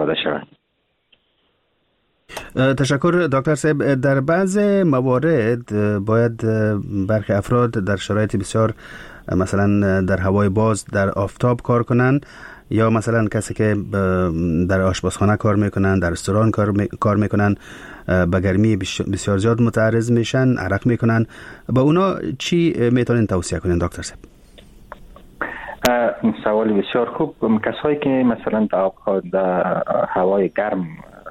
داده شود. تشکر دکتر صاحب. در بعض موارد باید برخی افراد در شرایط بسیار مثلا در هوای باز در آفتاب کار کنند، یا مثلا کسی که در آشپزخانه کار میکنن، در رستوران کار میکنن، به گرمی بسیار زیاد متعرض میشن، عرق میکنن، با اونا چی میتونین توصیه کنین دکتر صاحب؟ سوال بسیار خوب. کسایی که مثلا در هوای گرم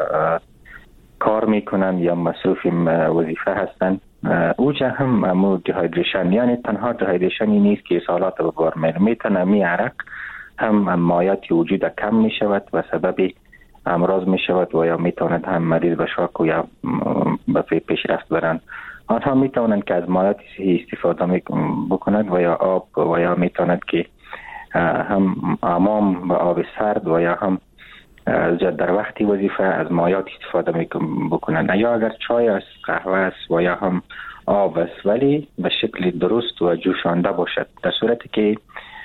کار میکنن یا مصروف وظیفه هستن، اوجا هم دیهایدریشن، یعنی تنها دیهایدریشنی نیست که اسهالات به بار میتونه می عرق هم مایعات وجود کم می شود و سبب امراض می شود و یا می تواند هم مریض به شوک و یا به پیشرفت برند. آنها می توانند که از مایعات استفاده بکنند و یا آب و یا می تواند که هم حمام با آب سرد و یا هم در وقتی وظیفه از مایعات استفاده بکنند، یا اگر چای است، قهوه است و یا هم آب است، ولی به شکل درست و جوشانده باشد. در صورتی که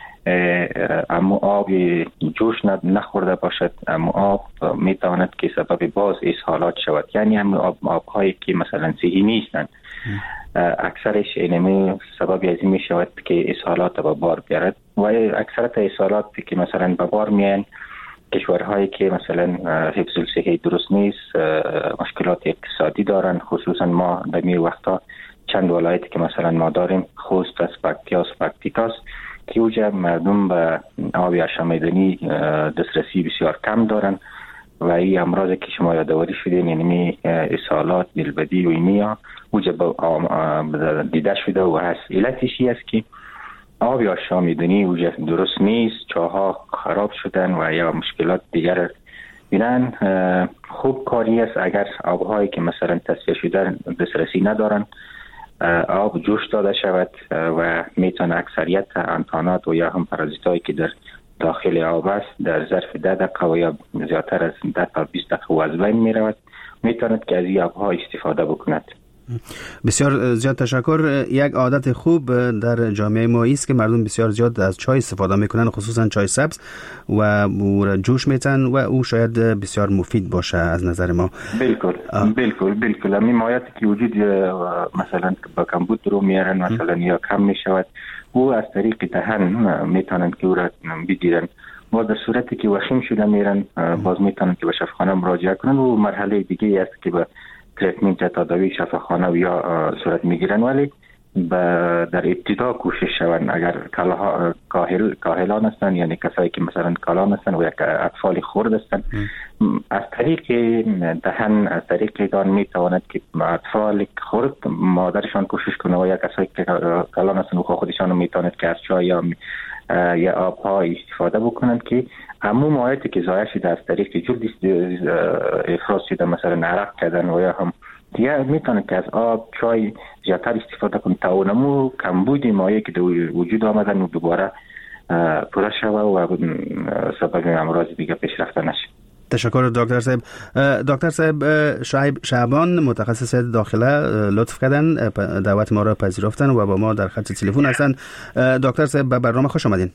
امو آب جوش نخورده باشد، امو آب می تواند که سبب باز اسهالات شود، یعنی امو آب‌هایی که مثلا صحی نیستند اکثرش اینمی سبب از این می شود که اسهالات به بار بیارد و اکثرت اسهالات که مثلا به بار میان کشورهایی که مثلا حفظ الصحه درست نیست، مشکلات اقتصادی دارن. خصوصا ما در می وقتا چند ولایتی که مثلا ما داریم، خوست است، پکتیکاست، که اوجا مردم به آب آشامیدنی دسترسی بسیار کم دارن و این امراض که شما یادآوری شدین، یعنی اسهالات، دلبدی و اینیا اوجا دیده شده و هست. علتش است که آب آشامیدنی اوجا درست نیست، چاها خراب شدن و یا مشکلات دیگر بینن. خوب کاری است اگر آبهایی که مثلا تصفیه شده دسترسی ندارن، آب جوش داده شود و میتونه اکثریت انتانات و یا هم پارازیتایی که در داخل آب است در ظرف 10 دقیقه و یا زیادتر از 10 تا 20 دقیقه از بین میرود. میتواند که از این آبها استفاده بکند. بسیار زیاد تشکر. یک عادت خوب در جامعه ما است که مردم بسیار زیاد از چای استفاده میکنن، خصوصا چای سبز، و او جوش میتن و او شاید بسیار مفید باشه از نظر ما. بالکل همین مایعاتی که وجود مثلا با کمبود رو میارن مثلا یا کم میشود، او از طریق دهن میتونن که او را بگیرن و در صورتی که وخیم شده میرن باز میتونن که به شفاخانه مراجعه کنن و مرحله دیگه است که به تریتمنت تداوی شفاخانه یا صورت میگیرن، ولی در ابتدا کوشش شوند اگر کاهلان هستن، یعنی کسایی که مثلا کالان هستن و یا اطفال خرد هستن، از طریق دهن، از طریق دهان میتواند که اطفال خرد مادرشان کوشش کنه و یا کسایی که کالان هستن و خودشان میتواند که از چای یا آبها استفاده بکنند که همون مایعاتی که ضایع شده از طریق جلد افراز شده، مثلا عرق کردن و یا هم دیگه، میتونه که از آب، چای زیادتر استفاده کنه تا اونمو کمبود مایعی که وجود آمدن و دوباره پوره شوه و سبب امراض دیگه پیشرفت نشه. تشکر دکتر صاحب. دکتر صاحب شعبان، متخصص داخله، لطف کردن دعوت ما را پذیرفتن و با ما در خط تلفن هستن. دکتر صاحب به برنامه خوش آمدین.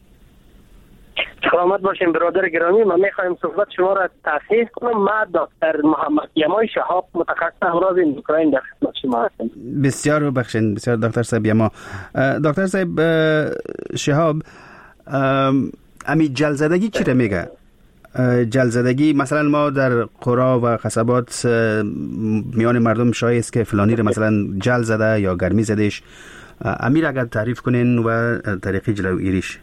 سلامت باشین برادر گرامی. من میخوایم صحبت شما را تصحیح کنم. من دکتر محمد یمای شهاب، متخصص امراض اندوکراین در خدمت شما هستم. بسیار بخشین. بسیار دکتر صاحب یما. دکتر صاحب شهاب، امی جلزدگی چی را میگه؟ جلزدگی مثلا ما در قرا و قصبات میان مردم شایع است که فلانی را مثلا جل زده یا گرمی زدهش. امیر اگر تعریف کنین و طریقی جلوگیریش.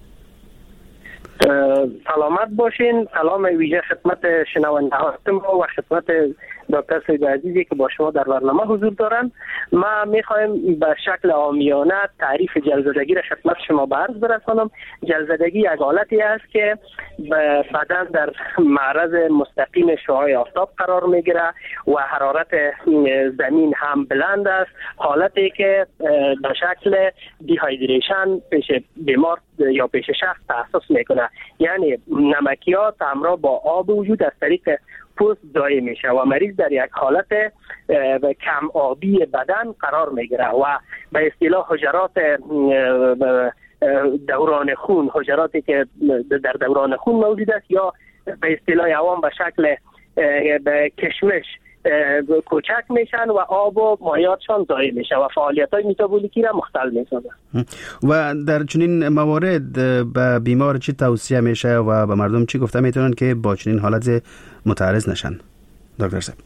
سلامت باشین. سلام ویژه خدمت شنونده ها و خدمت دکتر سید عزیزی که با شما در برنامه حضور دارن. ما میخوایم به شکل عامیانه تعریف جلزدگی را خدمت شما به عرض برسانم. جلزدگی یک حالتی است که بدن در معرض مستقیم شعاع آفتاب قرار میگیره و حرارت زمین هم بلند است، حالتی که به شکل دیهایدریشن پیش بیمار یا پیش شخص تحسس میکنه، یعنی نمکیات همراه با آب وجود از طریق پوست ضایع میشه و مریض در یک حالت کم آبی بدن قرار میگیره و به اصطلاح حجرات دوران خون، حجراتی که در دوران خون موجود است یا به اصطلاح عوام به شکل کشمش کوچک میشن و آب و مایعاتشان ضایع میشه و فعالیت‌های متابولیکی را مختل میسازن. و در چنین موارد به بیمار چی توصیه میشه و به مردم چی گفته میتونن که با چنین حالت متعرض نشن دکتر صاحب؟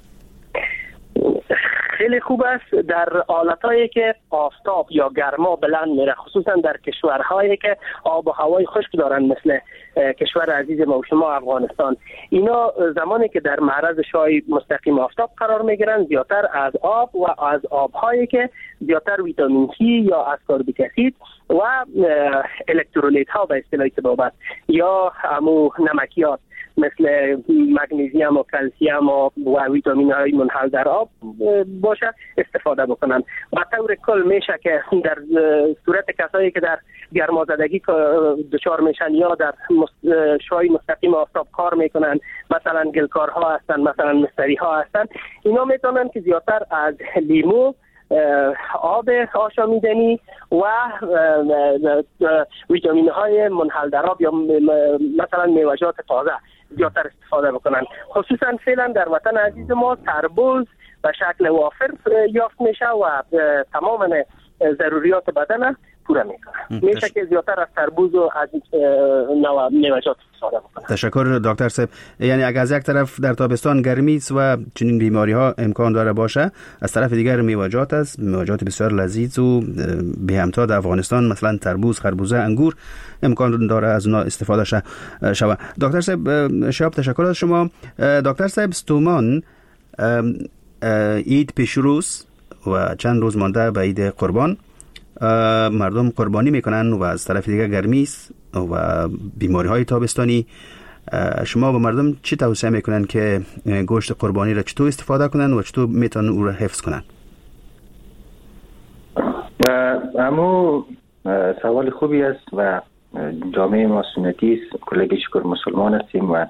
خیلی خوب است در حالتایی که آفتاب یا گرما بلند میره، خصوصا در کشورهایی که آب و هوای خشک دارن مثل کشور عزیز ما و شما افغانستان، اینا زمانی که در معرض شعاع مستقیم آفتاب قرار میگیرن زیادتر از آب و از آبهایی که زیادتر ویتامین C یا اسکوربیک اسید و الکترولیت ها به اصطلاح طبابت یا همو نمکیات مثل مگنیزیم و کلسیم و ویتامین های منحل در آب باشه استفاده بکنن. و طور کل میشه که در صورت کسایی که در گرمازدگی دچار میشن یا در شعاع مستقیم آفتاب کار میکنن، مثلا گلکارها هستن، مثلا مستری ها هستن، اینا میتونن که زیادتر از لیمو، آب آشامیدنی و ویتامین های منحل در آب یا مثلا میوه‌جات تازه زیادتر استفاده بکنن. خصوصا فعلا در وطن عزیز ما تربوز به شکل وافر یافت میشه و تمام ضروریات بدن پورا میکنه. میشه که زیادتر از تربوز و از نوع میوه‌جات استفاده بکنه. تشکر دکتر صاحب. یعنی اگر از یک طرف در تابستان گرمی است و چنین بیماری ها امکان داره باشه، از طرف دیگر میوه‌جات است، میوه‌جات بسیار لذیذ و به همتا در افغانستان مثلا تربوز، خربوزه، انگور امکان داره از اونها استفاده شود. دکتر صاحب شب تشکر از شما. دکتر صاحب ستومان عید پیشروست و چند روز مانده به عید قربان، مردم قربانی میکنن و از طرف دیگه گرمی است و بیماری های تابستانی. شما به مردم چی توصیه میکنن که گوشت قربانی را چطور استفاده کنن و چطور میتونن او را حفظ کنن؟ اما سوال خوبی است و جامعه ما سنتی است، کلگی شکر مسلمان هستیم و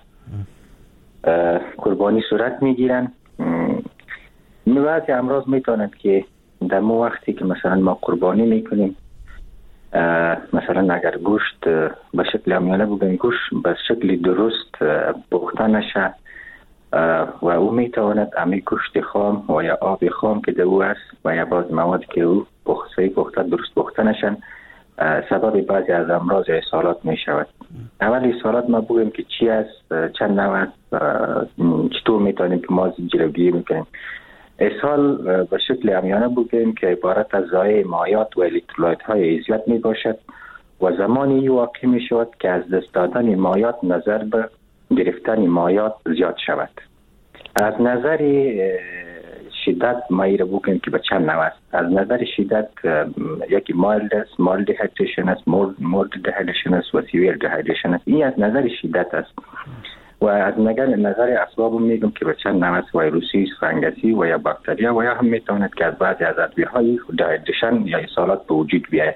قربانی صورت میگیرن. بعضی امراض میتونند که در ما وقتی که مثلا ما قربانی میکنیم، مثلا اگر گوشت به شکل عامیانه بگیم گوشت به شکل درست پخته نشه و او میتواند امی گوشت خام و یا آب خام که در او است و یا باز مواد که او پخته درست پخته نشن، سبب بعضی از امراض اسهالات می شود. اول اسهالات ما بگیم که چی است، چند نوع است، چطور میتونیم که ما جلوگیری میکنیم. اسهال به شکل عامیانه بگیم که عبارت از ضایع مایعات و الکترولایت های زیاد می باشد و زمانی واقع می شود که از دست دادن مایعات نظر به گرفتن مایعات زیاد شود. از نظر شدت مایع را بگیم که به چند نوع است. از نظر شدت یکی مایلد است، مایلد دیهایدریشن است، مولد دیهایدریشن است و سیویر دیهایدریشن است. این از نظر شدت است. و از نظر اسباب میگم که به چند نوع است، ویروسی، فنگسی و یا باکتریا و یا هم میتواند که از بعضی از ادویه‌های دیهایدریشن یا اسهالات به وجود بیاید.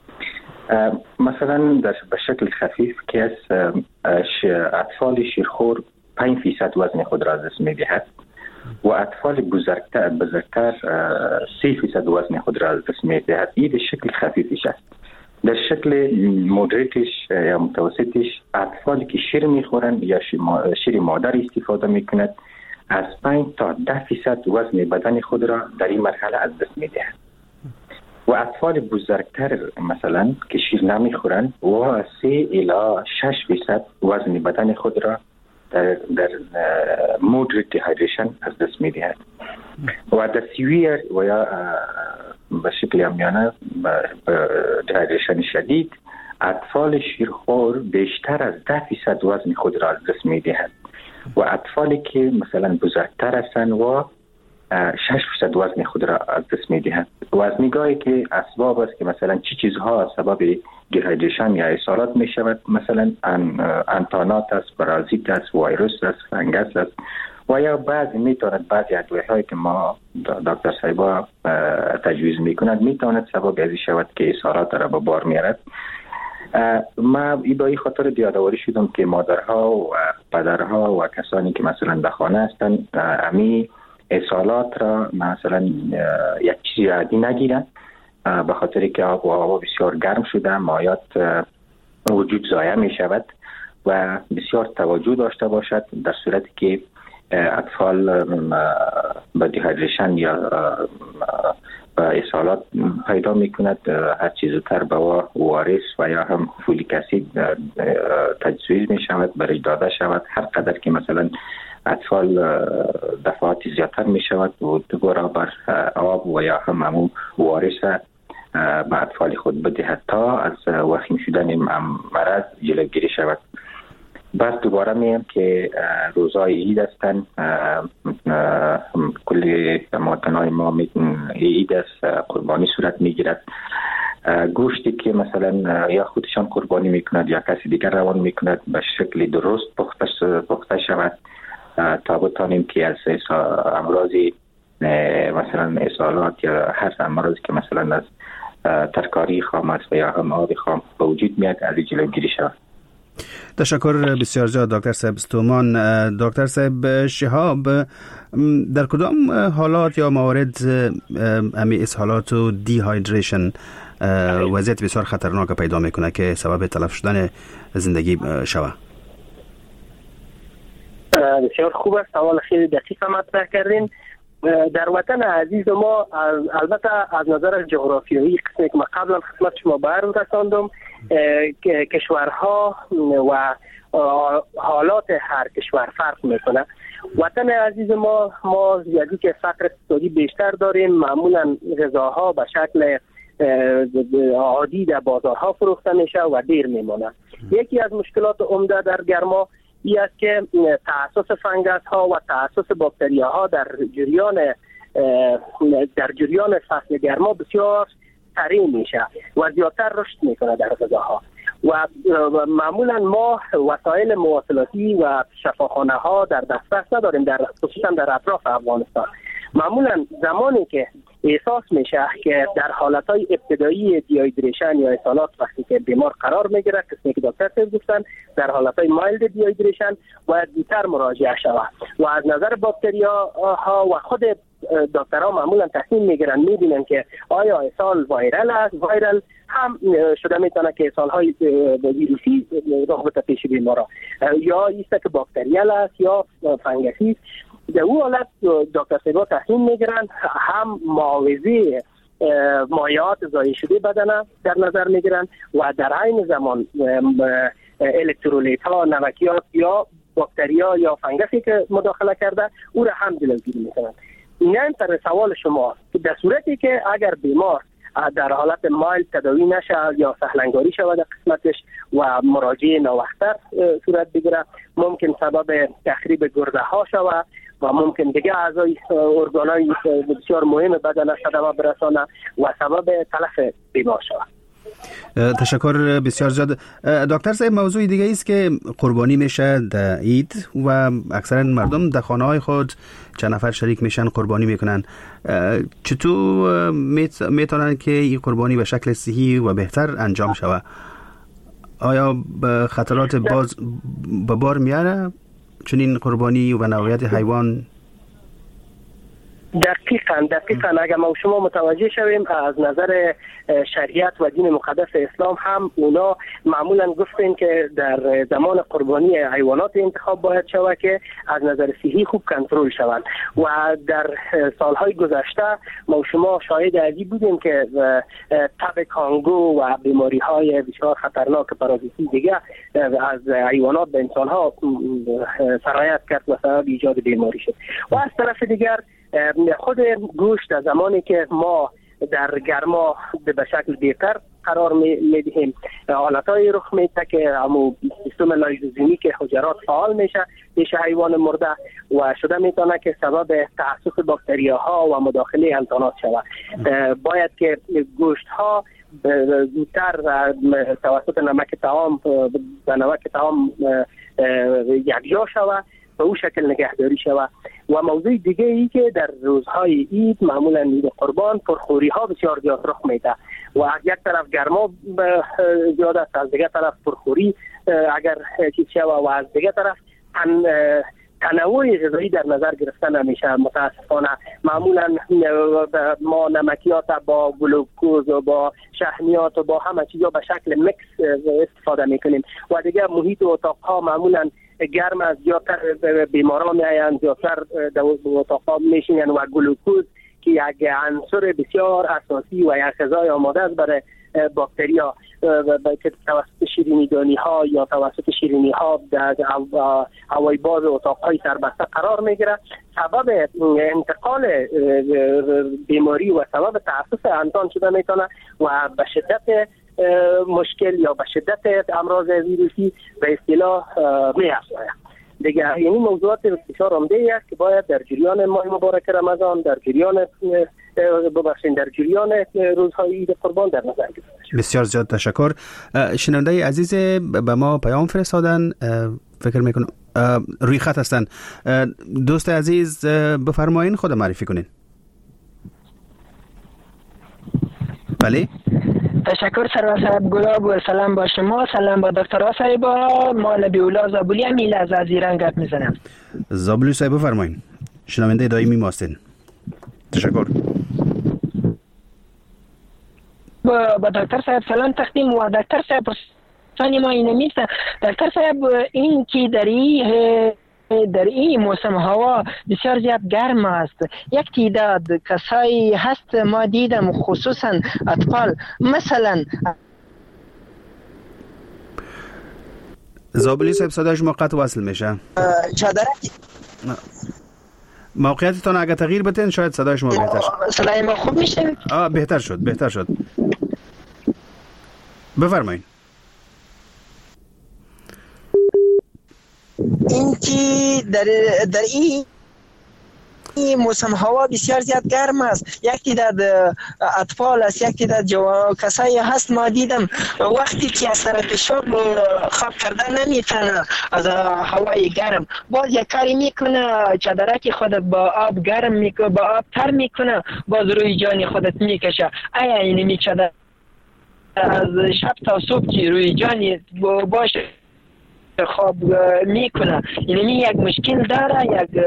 مثلا به شکل خفیف که از اطفال شیرخور 5% وزن خود را از دست می‌دهد و اطفال بزرگتر 3% وزن خود را از دست می‌دهد. این به شکل خفیفش است. در شکل مودریتش یا متوسطش اطفالی که شیر میخورن یا شیر مادر استفاده میکند از 5 تا 10% وزن بدن خود را در این مرحله از دست میدهند و اطفال بزرگتر مثلا که شیر نمیخورن و 3 الی 6% وزن بدن خود را در مودریت دیهایدریشن از دست میدهند و در سیویر و یا به شکل عامیانه دیهایدریشن شدید اطفال شیرخوار بیشتر از 10% وزن خود را از دست میدهند و اطفالی که مثلا بزرگتر هستند و 6% وزن خود را از دست میدهند. و از نگاهی که اسباب است که مثلا چی چیزها سبب دیهایدریشن یا اسهالات می شود، مثلا انتانات است، پارازیت است، ویروس است، فنگس است و یا بعضی میتواند بعضی ادویه‌هایی که ما دکتر صاحبا تجویز میکنند میتواند سبب ازی شود که اسهالات را به بار میارد. ما با این خاطر یادآوری شدم که مادرها و پدرها و کسانی که مثلا در خانه هستند امی اسهالات را مثلا یک چیزی عادی نگیرند به خاطر که آب و هوا بسیار گرم شده، مایعات وجود ضایع می شود و بسیار توجه داشته باشد. در صورتی که اطفال به دیهایدریشن یا اسهالات پیدا میکند، هر چیز زودتر به ORS و یا هم فولیک اسید تجویز می شود، برای داده شود. هر قدر که مثلا اطفال دفعات زیادتر می شود و دوباره بر آب و یا هم ORS به اطفال خود بدهد تا از وخیم شدن مرض جلوگیری شود. بعد دوباره میم که روزای عید هستند، کل مواطنای ما عید است، قربانی صورت میگیرد. گوشتی که مثلا یا خودشان قربانی میکند یا کسی دیگر روان میکند به شکل درست پخته شود تا بتانیم که از امراضی مثلا اسهالات یا هر امراضی که مثلا از ترکاری خام است و یا هم آب خام به وجود میاد از جلوگیری شود. تشکر بسیار زیاد دکتر صاحب استومان. دکتر صاحب شهاب، در کدام حالات یا موارد امی اسهالات و دیهایدریشن وضعیت بسیار خطرناک پیدا میکنه که سبب تلف شدن زندگی شود؟ بسیار خوب است، سوال خیلی دقیق مطرح کردین. در وطن عزیز ما البته از نظر جغرافیایی قسمی که ما قبلا خدمت شما بیان رساندم، کشورها و حالات هر کشور فرق میکنه. وطن عزیز ما زیادی که فقر اقتصادی بیشتر داریم، معمولا غذاها به شکل عادی در بازارها فروخته میشه و دیر میمونه. یکی از مشکلات عمده در گرما این است که تأسس فنگس ها و تأسس باکتری ها در جریان فصل گرما بسیار سریع میشه و زیادتر رشد میکنه در غذاها و معمولا ما وسایل مواصلاتی و شفاخانه ها در دسترس نداریم، خصوصا در اطراف افغانستان. معمولا زمانی که احساس میشه که در حالتهای ابتدایی دیهایدریشن یا اسهالات وقتی که بیمار قرار میگیره، قسمی که دکتر صاحب گفتن در حالتهای مایلد دیهایدریشن باید زودتر مراجعه شود و از نظر باکتریا ها و خود دکترها معمولا تصمیم میگیرن، میبینن که آیا اسهال وایرال هم شده میتونه که اسهال‌های ویروسی راه بده پیش بیمارا یا ایست که باکتریال است یا فنگسی. در اون حالت دکتر صاحبا تصمیم میگیرن هم معاوضه مایعات ضایع شده بدن در نظر میگیرن و در عین زمان الکترولیت ها، نمکیات یا باکتریا یا فنگسی که مداخله کرده او را هم جلوگیری میکنن. این سر سوال شما در صورتی که اگر بیمار در حالت مایل تداوی نشه یا سهلنگاری شود قسمتش و مراجعه ناوقتر صورت بگیره، ممکن سبب تخریب گرده ها شود و ممکن دیگه اعضای ارگانای بسیار مهم بدن صدمه برسانه و سبب تلف بیمار شود. تشکر بسیار زیاد. دکتر صاحب، موضوع دیگه است که قربانی میشه در عید و اکثرا مردم در خانه های خود چند نفر شریک میشن قربانی میکنن. چطور میتونن که این قربانی به شکل صحیح و بهتر انجام شود؟ آیا خطرات باز به بار میاره چنین قربانی و نوعیت حیوان؟ دقیقاً اگر ما شما متوجه شویم از نظر شریعت و دین مقدس اسلام هم اونا معمولا گفتن که در زمان قربانی حیوانات انتخاب باید شود که از نظر صحی خوب کنترل شود و در سالهای گذشته ما شما شاهد ازی بودیم که تب کانگو و بیماری های بسیار خطرناک پارازیتی دیگه از حیوانات به انسان ها سرایت کرد و سبب ایجاد بیماری شد. و از طرف دیگر خود گوشت از زمانی که ما در گرما به شکل بهتر قرار میدهیم، حالتهای رخ میده که همون سیستم لایزوزیمیک حجرات فعال میشه پیش حیوان مرده و شده میتونه که سبب تحسس باکتریاها و مداخله انتانات شود. باید که گوشت ها زودتر توسط نمک طعام یکجا شود به او شکل نگهداری شود. و موضوع دیگه ای که در روزهای عید معمولا عید قربان پرخوری ها بسیار زیاد رخ میده و از یک طرف گرما زیاد است، از دیگه طرف پرخوری اگر چیز شود و از دیگه طرف تنوع غذایی در نظر گرفته نمیشه. متاسفانه معمولا ما نمکیات با گلوکوز و با شحمیات و با همه چیزا به شکل میکس استفاده میکنیم و دیگه محیط اتاقها معمولا گرم از زیادتر بیماران میایند، زیادتر در اتاقها میشینن و گلوکوز که یک عنصر بسیار اساسی و یک غذای آماده است برای باکتریا که توسط شیرینیدانی ها یا توسط شیرینی ها در هوای باز اتاق های سربسته قرار میگیره، سبب انتقال بیماری و سبب تاسف انسان شده میتونه و به شدت مشکل یا به شدت امراض ویروسی به اصطلاح می‌افزاید. دیگه این موضوعات بسیار عمده است که باید در جریان ماه مبارک رمضان، در جریان روزهای عید قربان در نظر گرفته. بسیار زیاد تشکر. شنونده عزیز به ما پیام فرستادن، فکر میکنم روی خط هستن. دوست عزیز بفرمایین، خود معرفی کنین. بله. تشکر سرور صاحب گلاب و سلام با شما، سلام با دکتر صاحبا. ما نبی الله زابولی هم میل از ایران گپ میزنم. زابولی صاحب بفرمایین، شنونده دائمی ما هستین. تشکر. با دکتر صاحب سلام تقدیم و دکتر صاحب پرسانی ما اینه میسته. دکتر صاحب این که در این موسم هوا بسیار زیاد گرم است، یک تعداد کسایی هست ما دیدم خصوصا اطفال مثلا. زابلی صاحب صدای شما قطع وصل میشه. چادرک موقعیتتان اگه تغییر بتین شاید صدای شما بهتر شد. صدای ما خوب میشه؟ بهتر شد. بفرمایید. این که در این موسم هوا بسیار زیاد گرم است، یک تعداد اطفال است، یک تعداد کسایی هست ما دیدم وقتی که از طرف شغل خواب کردن نمیتونه از هوای گرم، باز یک کاری میکنه چادرک خودت با آب گرم میکنه، با آب تر میکنه، باز روی جان خودت میکشه. آیا این میچاده از شب تا صبح که روی جان باشه خواب میکنه، یعنی یک مشکل داره، یک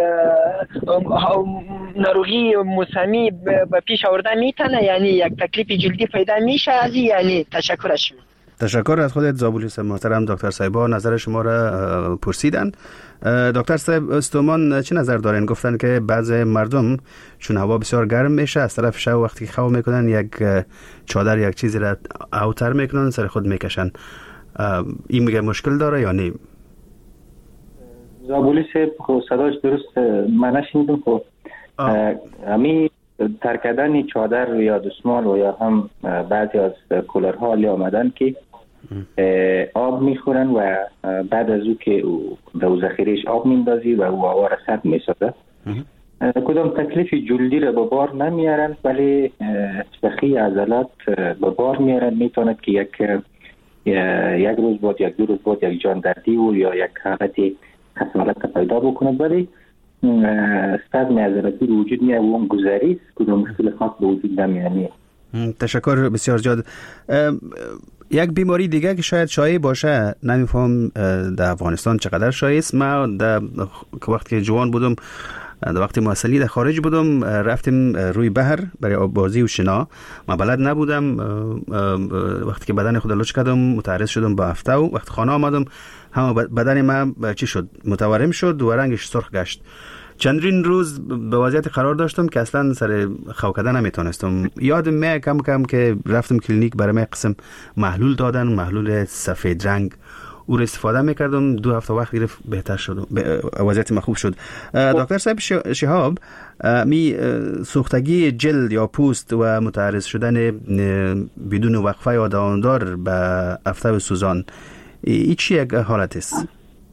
نروغی موسمی به پیش آورده میتونه، یعنی یک تکلیف جلدی پیدا میشه از این. یعنی تشکرش. تشکر از خودت زابولی صاحب محترم. دکتر صاحبا نظر شما را پرسیدن. دکتر صاحب استومان چه نظر دارین؟ گفتن که بعض مردم چون هوا بسیار گرم میشه از طرف شب وقتی خواب میکنن یک چادر یک چیزی را اوتر میکنن سر خود میکشن، این میگه مشکل داره یا نه؟ زابولی صاحب خب صداش درست من نشنیدم. خب امی ترکدن چادر یا دستمال و یا هم بعضی از کولرها حالی آمدن که آب میخورن و بعد از او که در ذخیرهش آب میندازی و او هوا را سرد میسازه، کدام تکلیف جلدی را به بار نمیارن ولی سخی عضلات به بار میارن. میتواند که یک روز بعد، یک دو روز بعد یک جان دردی و یا یک حالت خسارت پیدا بکنه، ولی صدم عضلاتی به وجود میاد و اون گذری است کدام مشکل خاص به وجود نمیاد. تشکر بسیار زیاد. یک بیماری دیگه که شاید شایع باشه، نمیفهم در افغانستان چقدر شایع است. ما وقتی که جوان بودم، در وقتی محصلی در خارج بودم، رفتیم روی بحر برای آببازی و شنا. من بلد نبودم، وقتی که بدن خود لچ کردم متعرض شدم با هفته و وقتی خانه آمدم همه بدن من چی شد؟ متورم شد و رنگش سرخ گشت. چندین روز به وضعیت قرار داشتم که اصلا سر خو کردن نمیتونستم. یادم میاد کم کم که رفتم کلینیک برای من قسم محلول دادن، محلول سفید رنگ، او را استفاده میکردم. 2 هفته وقت گرفت بهتر شد، وضعیت من خوب شد. دکتر صاحب شهاب، می سوختگی جلد یا پوست و متعرض شدن بدون وقفه یا دامدار به افته و سوزان، این چی یک حالت است؟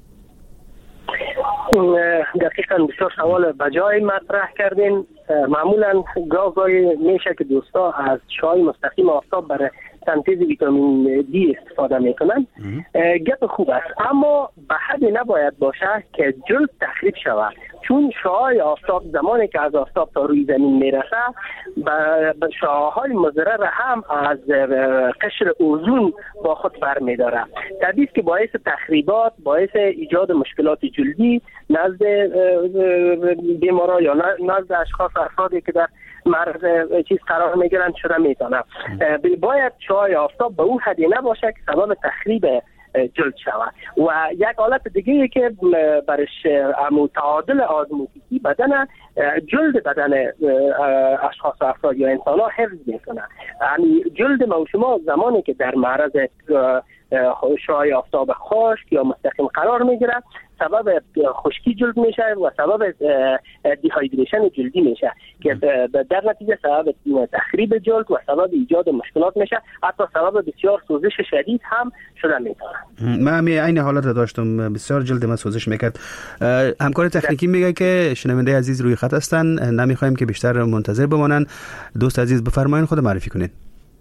دقیقاً بسیار سوال بجای مطرح کردین. معمولا گاهی میشه که دوستا از چای مستقیم آفتاب برای سنتز ویتامین دی استفاده میکنن. گپ خوب است، اما به حدی نباید باشه که جلد تخریب شود، چون شعاع آفتاب زمانی که از آفتاب تا روی زمین میرسه به شعاعهای مضر هم از قشر اوزون با خود برمیداره. طبیعی است که باعث تخریبات، باعث ایجاد مشکلات جلدی نزد بیمارا یا نزد اشخاص افرادی که در معرض چیز قرار میگیرند شده میتونه. باید شعاع آفتاب به اون حدی نباشه که سبب تخریب جلد شود. و یک حالت دیگه که برش تعادل آزموتیکی بدن جلد بدن اشخاص و افراد یا انسان ها حفظ میکنه. یعنی جلد ما و شما زمانی که در معرض شعاع آفتاب خشک یا مستقیم قرار میگیره سبب خشکی جلد میشه و سبب دیهایدریشن جلدی میشه که در نتیجه سبب تخریب جلد و سبب ایجاد مشکلات میشه، حتی سبب بسیار سوزش شدید هم شده میتونه. من این حالت رو داشتم، بسیار جلد من سوزش میکرد. همکار تکنیکی میگه که شنونده عزیز روی خط هستن، نمیخوایم که بیشتر منتظر بمانن. دوست عزیز بفرمایید، خود معرفی کنید.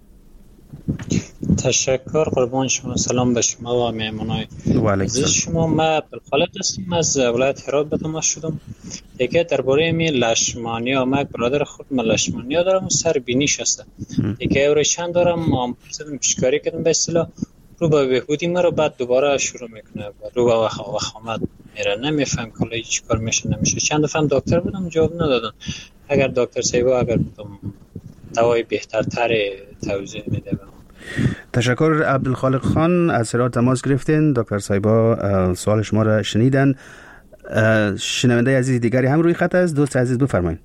تشکر، قربان شما. سلام به شما و مهمانای عزیز شما. من بالخالق هستم، از ولایت هرات به تماس شدم. دیگه درباره می لشمانیا، من برادر خود لشمانیا دارم و سر بینیش هست. دیگه اورشن دارم، ما پرسیدم پیشکاری کردم به اصطلاح رو به بهبودی مرا، بعد دوباره شروع میکنه رو به وخامت میره. نمیفهم کلا چی کار میشه نمیشه. چند دفعه دکتر بودم جواب ندادن. اگر دکتر سیبا اگر بودم دوای بهترتر توضیح میده. تشکر. عبدالخالق خان از هرات تماس گرفتین. دکتر سایبا سوال شما را شنیدن. شنونده عزیز دیگری هم روی خط است. دوست عزیز بفرمایید.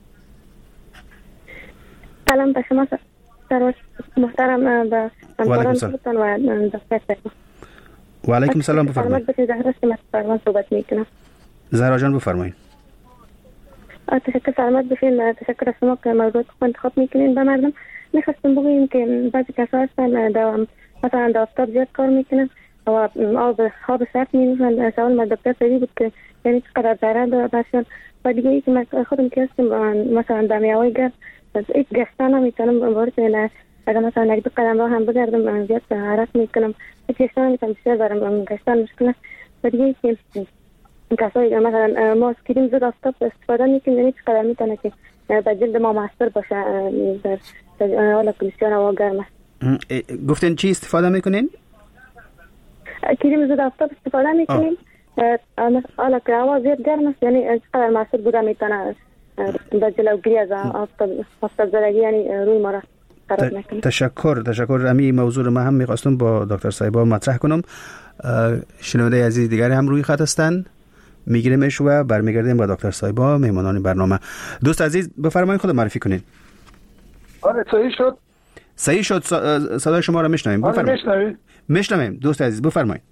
سلام به شما سرور محترم، به همکاران خودتان و دکتر سایبا. و علیکم سلام، بفرمایید. سلامت صحبت میکنم. زهرا جان بفرمایید. تشکر، سلامت باشین. تشکر از شما که موضوع خوب انتخاب میکنین به مردم. میخواستم بگویم که بعضی کسا هستن مثلا در آفتاب زیاد کار میکنن و آب سرد میمونن. سوال من دکتر سیدی بود که یعنی چقدر ضرر داره برشان. و دیگه ای که من خودم که هستم مثلا در میوه گرد ایک گشتن نمیتونم بارد، اگر مثلا یک دو قدم راه هم بگردم زیاد حرکت میکنم. ایک گشتن نمیتونم، بسیار دارم گشتن مشکل است. و دیگه ای که کسایی مثلا ما کریم ضد آفتاب استفاده میکنیم، یعنی چقدر میتونه که به جلد ما موثر باشه در حالا که بسیار هوا گرم است. گفتین چی استفاده میکنین؟ کریم ضد آفتاب استفاده میکنیم. حالا که هوا زیاد گرم است یعنی چقدر موثر بوده میتونه به جلوگیری از آفتاب زدگی یعنی روی ما را قرار میکنه. تشکر. امی موضوع رو من هم میخواستم با دکتر سایبا مطرح کنم. شنونده عزیز دیگری هم روی خط هستن، میگیریمش و برمیگردیم با دکتر سایبا مهمانان برنامه. دوست عزیز بفرمایید، خود معرفی کنید. آره صحیح شد. صدای شما را میشنویم. بفرمایید. میشنویم دوست عزیز، بفرمایید.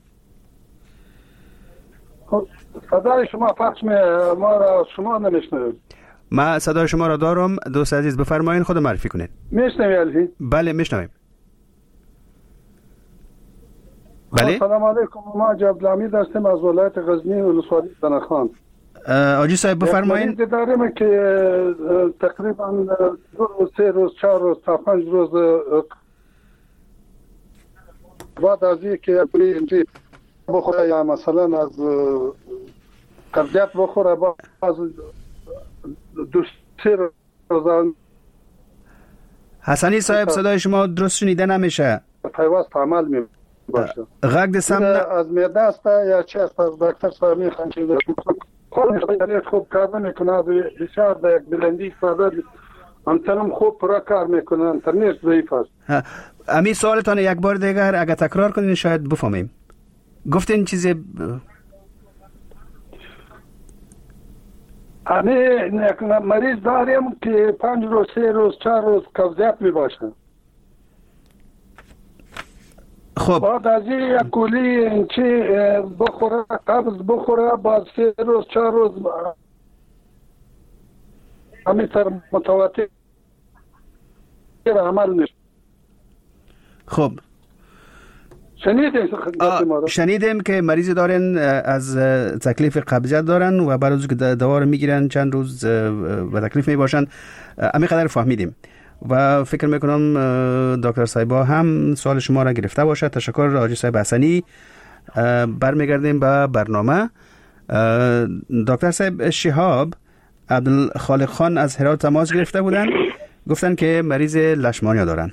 صدای شما پخش ما را شما نمیشنویم. ما صدای شما را دارم. دوست عزیز بفرمایید، خود معرفی کنید. میشنوید؟ بله میشنویم. بله. سلام علیکم. ما جبلامید هستیم از ولایت غزنی ولسوالی دنخان. آجی صاحب بفرمایید. داریم که تقریبا 2 روز 3 روز 4 روز تا 5 روز بعد از اینکه اینجی بخوره یا مثلا از قبضیت بخوره باز 2-3 روز. حسنی صاحب صدای شما درست شنیده نمیشه. پیوست عمل می باشه. غږ د سم از معده است یا چه است؟ دکتر صاحب میخوان که خوب کار میکنه، بسیار در یک بلندی استفاده انترنت خوب پرا کار میکنه، اینترنت ضعیف است. امی سوالتان یک بار دیگر اگه تکرار کنین شاید بفهمیم. گفتین چیزی مریض داریم که 5 روز 3 روز 4 روز قبضیت می باشه. خب بعد از یک گولی چی بخوره قبض بخوره بعد 3 روز 4 روز همینطور متواتر عمل میشه. خب شنیدیم که مریض دارن از تکلیف قبضیت دارن و بعد از که دوا رو میگیرن چند روز به تکلیف میباشن. همین قدر فهمیدیم و فکر میکنم دکتر سایبا هم سوال شما را گرفته باشه. تشکر آجی صاحب حسنی. برمیگردیم به برنامه. دکتر صاحب شهاب عبدالخالق خان از هرات تماس گرفته بودن، گفتن که مریض لشمانیا دارن.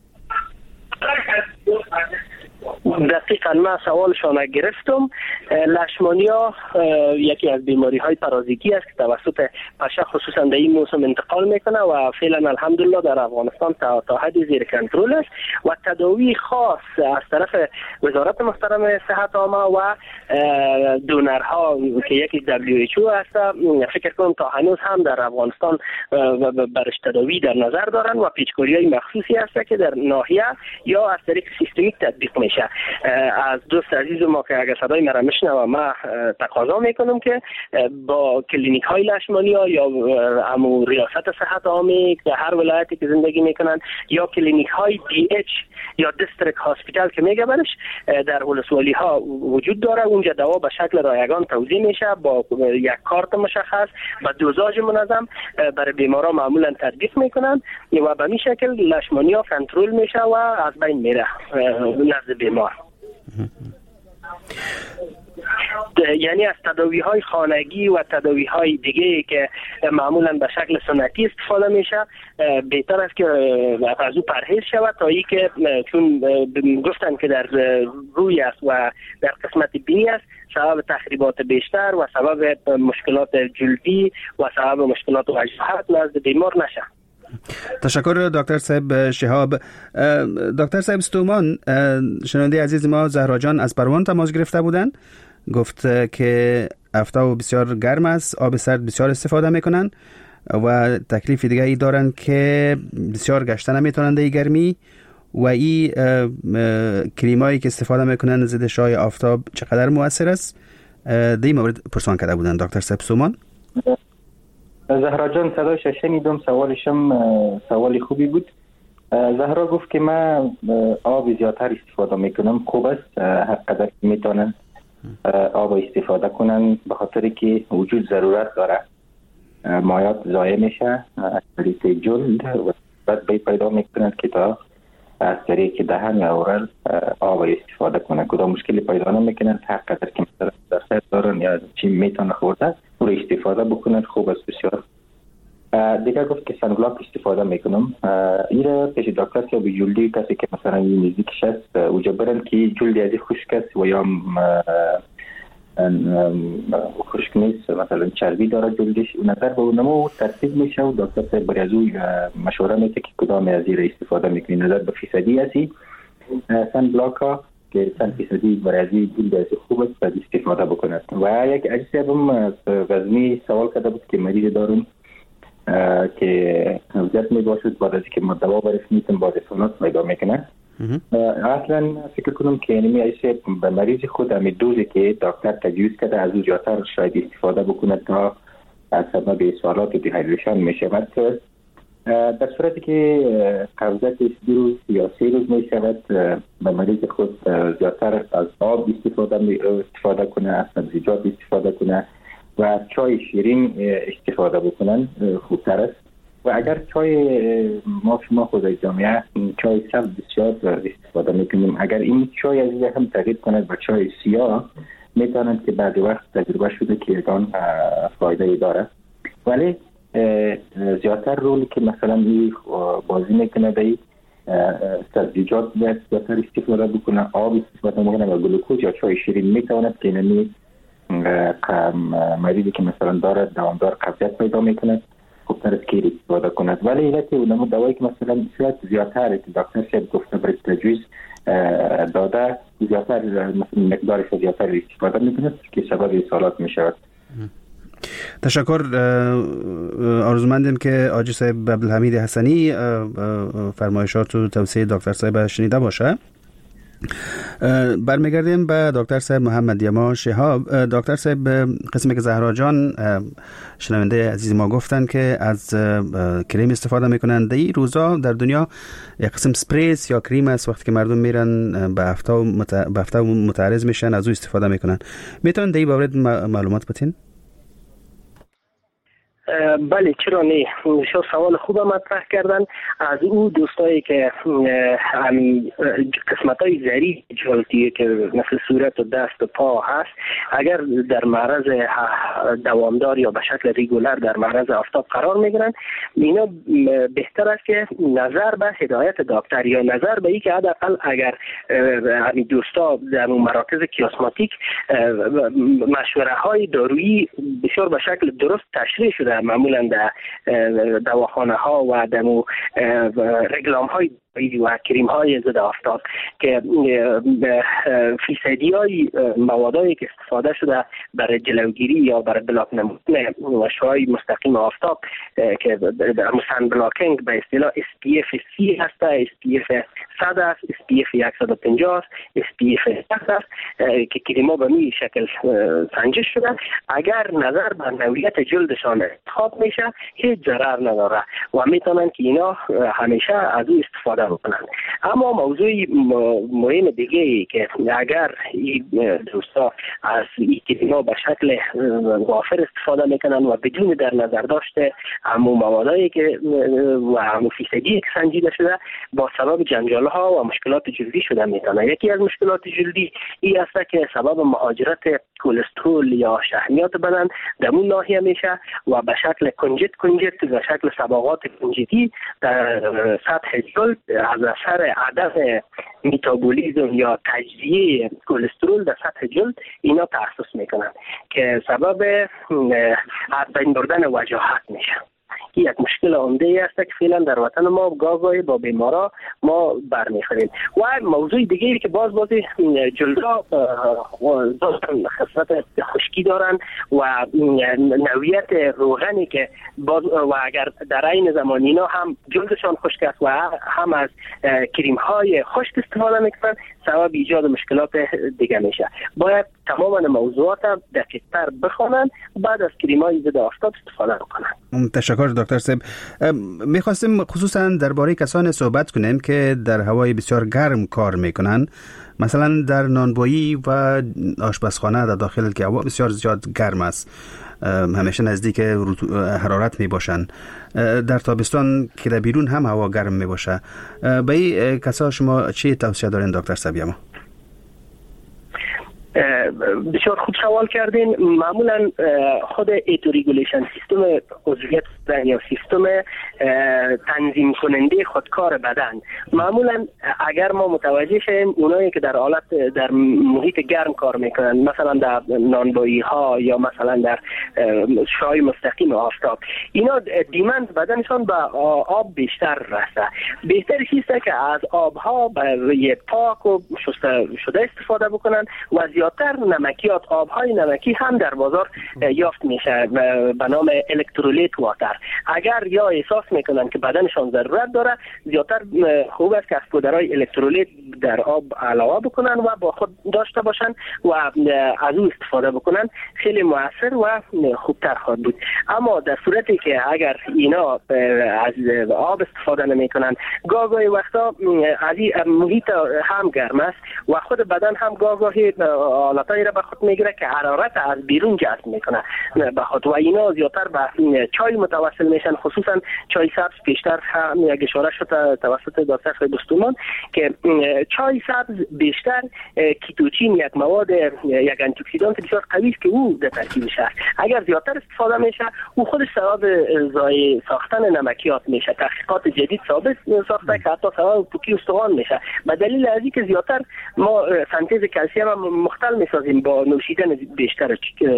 دقیقا من سوالشان گرفتم. لشمانیا یکی از بیماری های پارازیتی است که توسط پشه خصوصا در این موسم انتقال میکنه و فعلا الحمدلله در افغانستان تا حدی زیر کنترل است و تداوی خاص از طرف وزارت محترم صحت عامه و دونرها که یکی WHO است، فکر کنم تا هنوز هم در افغانستان برش تداوی در نظر دارن و پیچکاری های مخصوصی است که در ناحیه یا از طریق سیستمیک تطبیق میشه. از دوست عزیز ما که اگر صدای مرا میشنوه ما تقاضا میکنم که با کلینیک های لشمانیا یا امو ریاست صحت عامه که هر ولایتی که زندگی میکنن یا کلینیک های DH یا دیستریکت هاسپیتال که میگه برش در ولسوالی ها وجود داره، اونجا دوا به شکل رایگان توزیع میشه با یک کارت مشخص با دوزاژ منظم برای بیمارا معمولا تطبیق میکنن و به این شکل لشمانیا کنترل میشه و از بین میره نزد بیمار. یعنی از تداوی های خانگی و تداوی های دیگه که معمولا به شکل سنتی استفاده میشه بهتر است که از او پرهیز شود تا ای که چون گفتن که در روی است و در قسمت بینی است سبب تخریبات بیشتر و سبب مشکلات جلدی و سبب مشکلات وجاهت نزد بیمار نشه. تشکر دکتر صاحب شهاب. دکتر صاحب ستومان، شنونده عزیز ما زهرا جان از پروان تماس گرفته بودن، گفت که هفته بسیار گرم است، آب سرد بسیار استفاده میکنن و تکلیف دیگه ای دارن که بسیار گشته نمیتونن در گرمی و این کریمایی که استفاده میکنن ضد شعاع آفتاب چقدر مؤثر است. در این مورد پرسان کرده بودن دکتر صاحب ستومان. زهرا جان صدایش شنیدم، سوالشم سوال خوبی بود. زهرا گفت که من آب زیادتر استفاده میکنم، خوب است هر قدر میتونن آب استفاده کنن به خاطر که وجود ضرورت داره، مایات ضایع میشه از طریق جلد و بعد پیدا میکنن که تا از طریق دهن یا اورال آب استفاده کنن کدام مشکلی پیدا نمیکنن، هر قدر که مثلا درصد دارن یا چی میتونه خورده رو استفاده بکنن، خوب است بسیار. دیگه گفت که سنگلاک استفاده میکنم. ایره پیش دکتر که به جلدی کسی که مثلا نزدیکش است اوجا برن که جلدی از خشک است و یا خشک نیست، مثلا چربی داره جلدش، نظر به اونمو ترتیب میشه و دکتر صاحب برای از او مشوره میده که کدام از این استفاده میکنی. نظر به فیصدی هستی سنگلاک ها که 100% برای از این جلد از خوب است باید استفاده بکنند. و یک عزیز هم از غزنی سوال کرده بود که مریض دارون که نوزاد می باشد بعد از که ما دوا برش میتون با رسونات پیدا میکنه. اصلا فکر کنم که اینمی ایسه به مریض خود همی دوزی که دکتر تجویز کرده از او جاتر شاید استفاده بکنه تا از سبب سوالات دیهایدریشن میشود. در صورتی که قبضت 2 روز یا 3 روز می شود به مریض خود زیادتر از آب استفاده کنه، از سبزیجات استفاده کنه و چای شیرین استفاده بکنن خوبتر است. و اگر چای ما خود جامعه چای سبز بسیار استفاده میکنیم، اگر این چای از هم تغییر کند و چای سیاه میتونند که بعد وقت تجربه شده که آن فایده داره. ولی زیادتر رولی که مثلا این بازی میکنه دایی سبزیجات زیادتر استفاده بکنه، آب استفاده بکنه و گلوکوز یا چای شیرین میتواند که اینمی مریضی که مثلا داره دوامدار قبضیت پیدا میکنه خوبتر از که استفاده کند. ولی علت اونمو دوایی که مثلا شاید زیادتر که دکتر شاید گفته برای تجویز داده زیادتر مقدارش زیادتر استفاده میکنه که سبب اصالات میشود. تشکر. آرزومندیم که آجی صاحب عبدالحمید حسنی فرمایشات و توصیه دکتر صاحب شنیده باشه. برمیگردیم به دکتر صاحب محمد یما شهاب. دکتر صاحب قسمی که زهرا جان شنونده عزیز ما گفتن که از کریم استفاده میکنن، در این روزا در دنیا یک قسم سپریس یا کریم است وقتی که مردم میرن به هفته متعرض میشن از او استفاده میکنن. میتونن در این باره معلومات بتین؟ بله چرا نه، بسیار سوال خوب مطرح کردن. از او دوستایی که قسمت‌های ظریف جلدی که مثل صورت و دست و پا هست، اگر در معرض دوامدار یا به شکل ریگولر در معرض آفتاب قرار میگیرن، اینا بهتر است که نظر به هدایت دکتر یا نظر به این که حداقل اگر همین دوستا در مراکز کیاسماتیک مشوره های دارویی بسیار به شکل درست تشریح شده، معمولا در دواخانه ها و در رکلام های و کریم های ضد آفتاب که فیصدی های موادایی که استفاده شده برای جلوگیری یا برای بلاک نمودن اشعاع مستقیم آفتاب که مثلا بلاکینگ به اصطلاح SPF 30 هست، SPF 100 است، SPF 150 است، SPF 100 است که کریما به می شکل سنجش شده. اگر نظر به نوعیت جلدشان انتخاب میشه هیچ ضرر نداره و میتونن که اینا همیشه از او استفاده بکنن. اما موضوع مهم دیگه ای که اگر دوستا از این کریما به شکل وافر استفاده میکنن و بدون در نظر داشته همون موادایی که و همون فیصدی که سنجیده شده، با سبب جنجال ها و مشکلات جلدی شده میتونه. یکی از مشکلات جلدی این است که سبب مهاجرت کلسترول یا شحمیات بدن در اون ناحیه میشه و به شکل کنجت به شکل صبغات کنجتی در سطح جلد از اثر عدم متابولیزم یا تجزیه کلسترول در سطح جلد اینا تأسس میکنن که سبب از بین بردن وجاهت میشه. یک مشکل عمده است که فعلا در وطن ما گاهی با بیمارا ما برمیخوریم. و موضوع دیگه که بازی جلدا خصلت خشکی دارن و نوعیت روغنی که و اگر در این زمان اینا هم جلدشان خشک است و هم از کریم های خشک استفاده میکنن، سبب ایجاد مشکلات دیگه میشه. باید تمام موضوعات دقیق‌تر بخونن بعد از کریم های ضد آفتاب استفاده کنن. تشکر دکتر صاحب. میخواستیم خصوصا درباره کسانی صحبت کنیم که در هوای بسیار گرم کار میکنن، مثلا در نانوایی و آشپزخانه در داخل که هوا بسیار زیاد گرم است، همیشه نزدیک حرارت می باشن. در تابستان که در بیرون هم هوا گرم می باشه. به این کسا شما چی توصیه دارین دکتر صبیما؟ بسیار خوب سوال کردین. معمولا خود ایتو ریگولیشن سیستم عضویت یا سیستم تنظیم کننده خودکار بدن، معمولا اگر ما متوجه شیم اونایی که در حالت در محیط گرم کار میکنن، مثلا در نانوایی ها یا مثلا در شعاع مستقیم آفتاب، اینا دیمند بدنشان به آب بیشتر رسه. بهتر است که از آبها به پاک و شسته شده استفاده بکنن و زیادتر نمکیات، آبهای نمکی هم در بازار یافت میشه به نام الکترولیت واتر. اگر یا احساس میکنن که بدنشان ضرورت داره، زیادتر خوب است که از پودرهای الکترولیت در آب علاوه بکنن و با خود داشته باشن و از او استفاده بکنن، خیلی مؤثر و خوبتر خواهد بود. اما در صورتی که اگر اینا از آب استفاده نمیکنن، گاهی وقتا از محیط هم گرم است و خود بدن هم گاهی حالتایی را به خود میگیره که حرارت از بیرون جذب میکنه به خود و اینا زیادتر به چای متوسل میشن، خصوصا چای سبز. بیشتر هم یک اشاره شد توسط دکتر بستومان که چای سبز بیشتر کیتوچین، یک مواد یک آنتی اکسیدانت بسیار قوی است که او در ترکیبش است. اگر زیادتر استفاده میشه او خودش سبب ضایع ساختن نمکیات میشه. تحقیقات جدید ثابت ساخته که حتی سبب پوکی استخوان میشه به دلیل از اینکه زیادتر ما سنتز کلسیم مختل میسازیم با نوشیدن بیشتر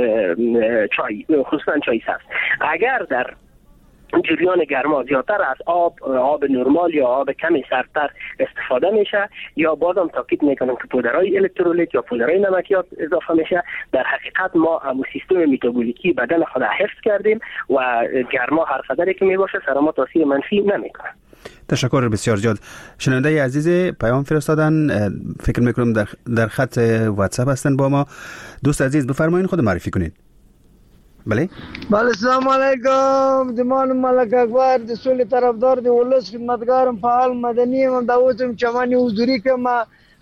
چای، خصوصا چای سبز. اگر در جریان گرما زیادتر از آب نرمال یا آب کمی سردتر استفاده میشه یا بازم تاکید میکنم که پودرهای الکترولیت یا پودرهای نمکیات اضافه میشه، در حقیقت ما همون سیستم متابولیکی بدن خود حفظ کردیم و گرما هر قدری که میباشه سر ما تاثیر منفی نمیکنه. تشکر بسیار زیاد. شنونده عزیز پیام فرستادن، فکر میکنم در خط واتساپ هستن با ما. دوست عزیز بفرمایید خود معرفی کنین. بله سلام علیکم. جمال ملک اکبر د سولې طرفدار دی، ولس خدمتګارم، فعال مدني یم، دا اوس هم چمنې حضوري کوم.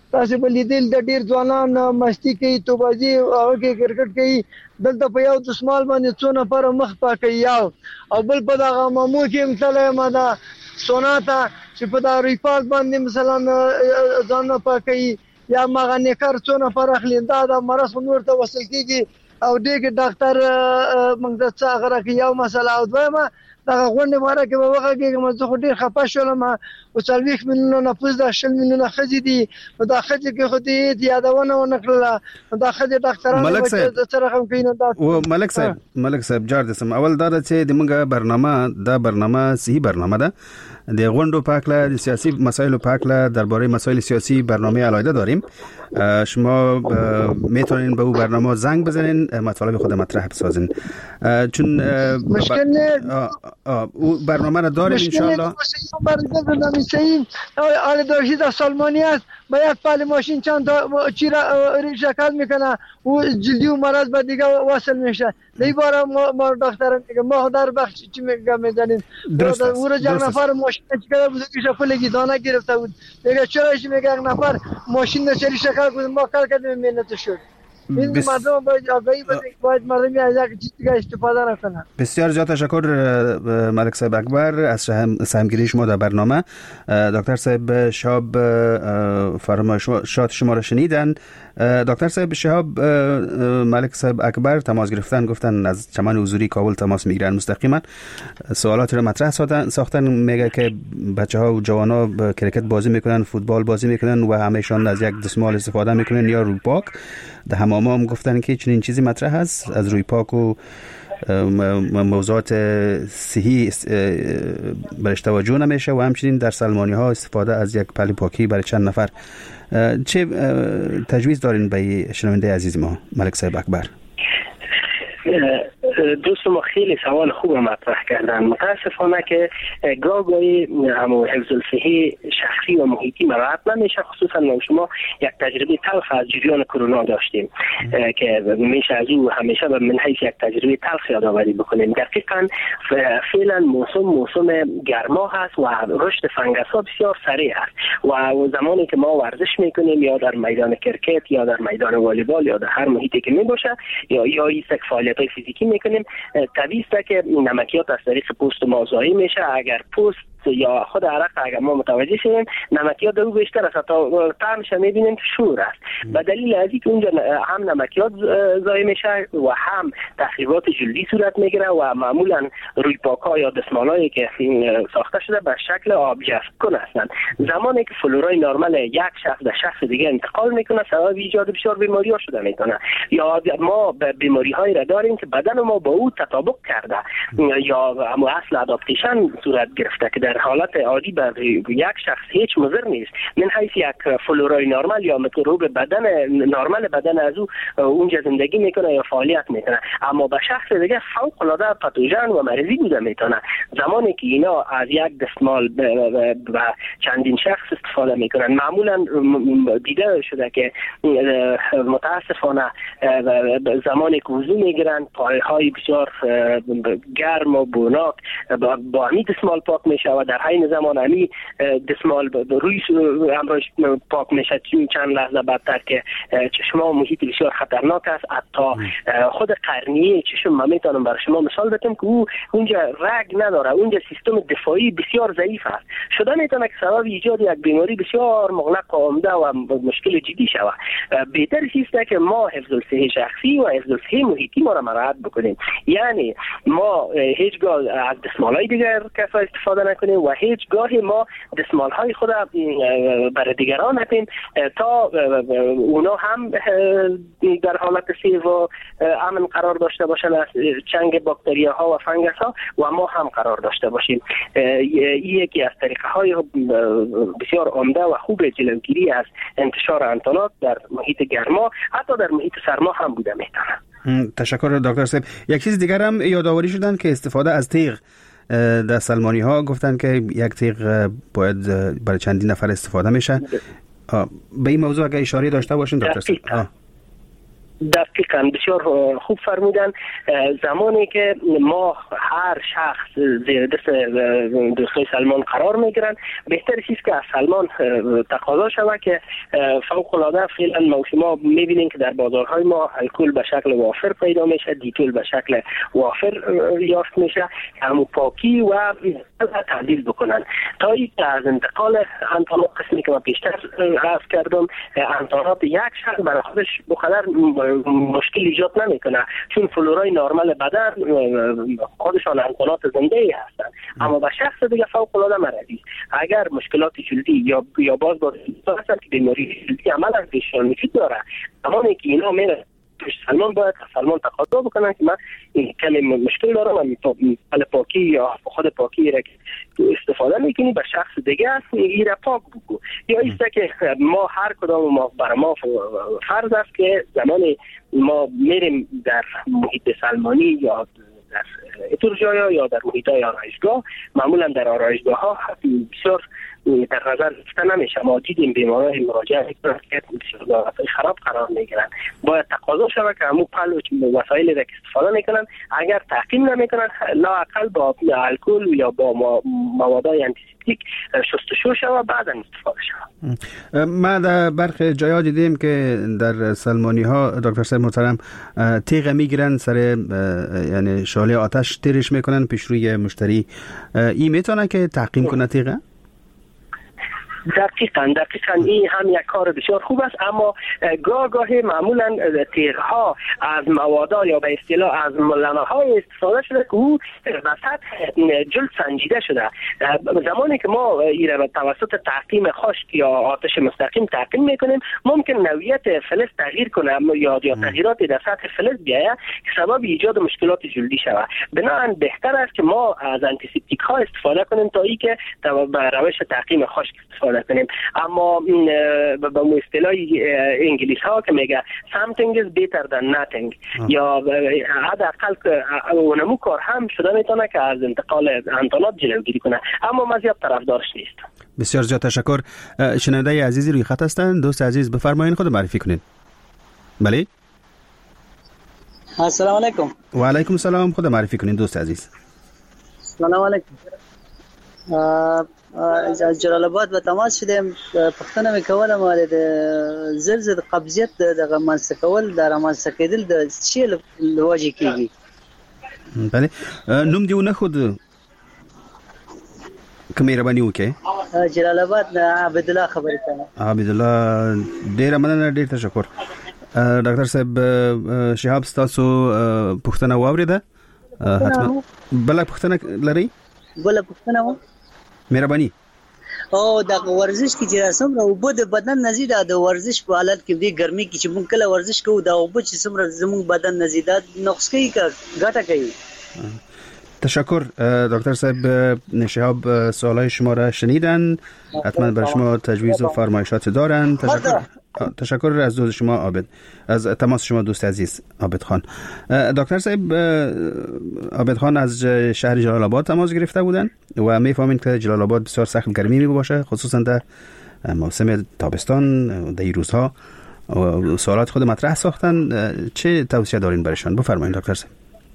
تاسو بل لیدل د ډیر ځوانان مستی کوي توبازي او کې کرکټ کوي دلته په یو دسمال باندې څو نفر مخ پاکي یو او بل په دغه مامو کې مثلا ما دا سوناتا چې په دا ریپال باندې مثلا ځان پاکي یا ماغه نکر څو نفر اخلي دا د مرض نور ته وصل کیږي او دغه ډاکټر موږ د څا غره کې یو مسله او دویمه دا غونډه ماره کې به وخت کې مزه خو ډیر خپه شولم او 40 ملیونه نفوس د 10 ملیونه خځې دي دا خځې کې خو دې یادونه ونکړه دا خځې ډاکټرانو د رقم کینو دا او ملک صاحب جار دسم اول دا چې د موږ برنامه صحیح برنامه ده د غونډو پاکله د سیاسی مسائل پاکله درباره مسائل سیاسی برنامه علایده داریم شما میتونین به او برنامه زنگ بزنین مطالب خود مطرح بسازین چون مشکل او برنامه را داریم انشالله برنامه صحیح آل داشید سالمانی است باید پال ماشین چند تا چی را شکل میکنه و جلدی و مرض به دیگه وصل میشه دیبارا ما دکتر میگه ما در بخش چی میزنیم او را یک نفر ماشین چیکار بزرگش پلگی دانه گرفته بود میگه چراش میگه یک نفر ماشین نشری شکل کنه ما کار کردیم مهنت شد این مردم باید آگاهی بده باید مردمی از یک چیز دیگه استفاده نکنه. بسیار زیاد تشکر ملک صاحب اکبر از سهمگیری شما در برنامه. دکتر صاحب شهاب فرمایشات شما را شنیدن. دکتر صاحب شهاب ملک صاحب اکبر تماس گرفتن گفتن از چمن حضوری کابل تماس میگیرن مستقیما سوالات را مطرح ساختن میگه که بچه‌ها و جوانا کرکت بازی میکنن فوتبال بازی میکنن و همه‌شان از یک دستمال استفاده میکنن یا روی پاک ده هم گفتن که چنین چیزی مطرح هست از روی پاک و موضوعات صحی برش توجه نمیشه و همچنین در سلمانی ها استفاده از یک پلی پاکی برای چند نفر. چه تجویز دارین به شنونده عزیز ما ملک صاحب اکبر؟ دوست ما خیلی سوال خوب مطرح کردن. متاسفانه که گاهی همو حفظ الصحه شخصی و محیطی مراعات نمیشه، خصوصا ما شما یک تجربه تلخ از جریان کرونا داشتیم که میشه از او همیشه من حیث یک تجربه تلخ یادآوری بکنیم. دقیقاً فعلا موسم گرما هست و رشد فنگس ها بسیار سریع است و زمانی که ما ورزش میکنیم یا در میدان کرکت یا در میدان والیبال یا در هر محیطی که می باشه یا ایستک فعالیت‌های فیزیکی میکنیم طبیعی است که نمکیات از طریق پوست ما ضایع میشه. اگر پوست یا خود عرق اگر ما متوجه شدیم نمکیات در او بیشتر است تا طعمش میبینیم که شور است. به دلیل از اینکه اونجا هم نمکیات ضایع میشه و هم تخریبات جلدی صورت میگیره و معمولا روی پاک‌ها یا دستمالایی که ساخته شده به شکل آب جذب کن هستند. زمانی که فلورای نرمال یک شخص به شخص دیگه انتقال میکنه سبب ایجاد بسیار بیماری‌ها شده میکنه. یا ما بیماری‌هایی را داریم که بدن ما با او تطابق کرده یا اما اصل اداپتیشن صورت گرفته که در حالت عادی بر یک شخص هیچ مضر نیست. من حیث یک فلورای نرمال یا میکروب بدن نرمال بدن از او اونجا زندگی میکنه یا فعالیت میکنه، اما به شخص دیگه فوق العاده پاتوژن و مریضی بوده میتونه. زمانی که اینا از یک دستمال و چندین شخص استفاده میکنن معمولا دیده شده که متاسفانه زمانی که وضو میگیرن پایهای بسیار گرم و بوناک با همین دستمال پاک میشه و در حین زمان همی دستمال روی امراش پاک میشه چند لحظه بعدتر که چشم و محیط بسیار خطرناک است. حتی خود قرنیه چشم ما میتونم برای شما مثال بدم که اونجا رگ نداره، اونجا سیستم دفاعی بسیار ضعیف است، شده میتونه که سبب ایجاد یک بیماری بسیار مغلق و عمده و مشکل جدی شود. بهتر است که ما حفظ الصحه شخصی و حفظ الصحه محیطی ما را مراعات بکنیم، یعنی ما هیچگاه از دستمالای دیگر کسا استفاده نکنیم و هیچگاه ما دستمالهای خود برای دیگران نکنیم تا اونا هم در حالت سیف و امن قرار داشته باشن از چنگ باکتریا ها و فنگس ها و ما هم قرار داشته باشیم. یکی از طریقه های بسیار عمده و خوب جلوگیری از انتشار انتانات در محیط گرما حتی در محیط سرما هم بوده میتونه. تشکر دکتر صاحب. یک چیز دیگر هم یادآوری شدن که استفاده از تیغ در سلمانی ها گفتن که یک تیغ باید برای چندین نفر استفاده میشه. به این موضوع اگه اشاره داشته باشین دکتر صاحب. دقیقاً بسیار خوب فرمودن. زمانی که ما هر شخص زیر دست دوستای سلمان قرار میگیرن، بهتر چیست که از سلمان تقاضا شود که فوق العاده فعلا ما میبینیم که در بازارهای ما الکل به شکل وافر پیدا میشه، دیتول به شکل وافر یافت میشه، همون پاکی و تعدیل بکنن تا اینکه از انتقال انتانات، قسمی که من پیشتر عرض کردم، انتانات یک شخص برای خودش بخدر مشکل ایجاد نمیکنه، چون فلورای نرمال بدن خودشان انتانات زنده ای هستن، اما به شخص دیگه فوق العاده مرضی اگر مشکلات جلدی یا باز هستن که بیماری جلدی عملا پیششان وجود داره، زمانی که اینا میره سلمان باید سلمان تقاضا بکنن که من این کمی مشکل دارم و میتونم پاکی یا خود پاکی را که استفاده میکنی به شخص دیگه است این را پاک بگو، یا ایسته که ما هر کدام ما بر ما فرض است که زمانی ما میریم در محیط سلمانی یا در اتور جایا یا در محیطای آرایشگاه، معمولا در آرایشگاه ها بسیار در نظر گرفته نمیشه. ما دیدیم بیمارای مراجعه میکنن که بسیار خراب قرار میگیرن، باید تقاضا شود که همون وسایلی را که استفاده میکنن اگر تعقیم نمیکنن لااقل با الکل یا با موادهای آنتیسپتیک شستشو شود بعدا استفاده شود. ما در برخی جاها دیدیم که در سلمانی ها دکتر صاحب محترم تیغ میگیرن سر یعنی شعله آتش تیرش میکنن پیش روی مشتری، این میتونه که تعقیم کنه تیغه؟ دقیقاً این هم یک کار بسیار خوب است، اما گاهی معمولا تیغ‌ها از مواد یا به اصطلاح از ملمه‌های استفاده شده که او به سطح جلد سنجیده شده. زمانی که ما این را توسط تعقیم خشک یا آتش مستقیم تعقیم میکنیم ممکن نوعیت فلز تغییر کنه یا تغییراتی در سطح فلز بیاید که سبب ایجاد مشکلات جلدی شود. بنابراین بهتر است که ما از آنتیسپتیک ها استفاده کنیم تا اینکه به روش تعقیم خشک استفاده کنیم. اما به اصطلاح انگلیس ها که میگه something is better than nothing یا حداقل اونمو کار هم شده میتونه که از انتقال انتانات جلوگیری کنه، اما ما زیاد طرفدارش نیست. بسیار زیاد تشکر. شنونده عزیزی روی خط هستند. دوست عزیز بفرمایید خود معرفی کنید. بله. السلام علیکم. و علیکم السلام. خود معرفی کنید دوست عزیز. سلام علیکم. از جلال آباد به تماس شدیم، پوښتنه مې کوله مال د زلزلې قبضیت د منځته کول د رامنځته کېدل د څه لوجې کېږي؟ بله نوم دې ونه خود که مهرباني وکړئ. جلال آباد عبدالله خبرې کوم. عبدالله ډېره مننه، ډېر تشکر. ډاکټر صاحب شهاب ستاسو پوښتنه واورېده؟ حتما بله پوښتنه لرئ؟ بله پوښتنه و مهرباني. او د ورزش کې چې څومره اوبه د بدن نزيده د ورزش په حالت کې د ګرمي کې چې مونږ کله ورزش کوو دا اوبه چې څومره زموږ بدن نزيده نقص کوي که ګټه کوي؟ تشکر دکتر صاحب. شهاب سوالای شما را شنیدن، حتما برای شما تجویز و فرمایشات دارن. تشکر از دوست شما عابد، از تماس شما دوست عزیز عابد خان. دکتر صاحب عابد خان از شهر جلال آباد تماس گرفته بودن و میفهمید که جلال آباد بسیار سخت گرمی می باشه، خصوصا در موسم تابستان در این روزها. سوالات خود مطرح ساختن، چه توصیه دارین برایشان؟ بفرمایید دکتر صاحب.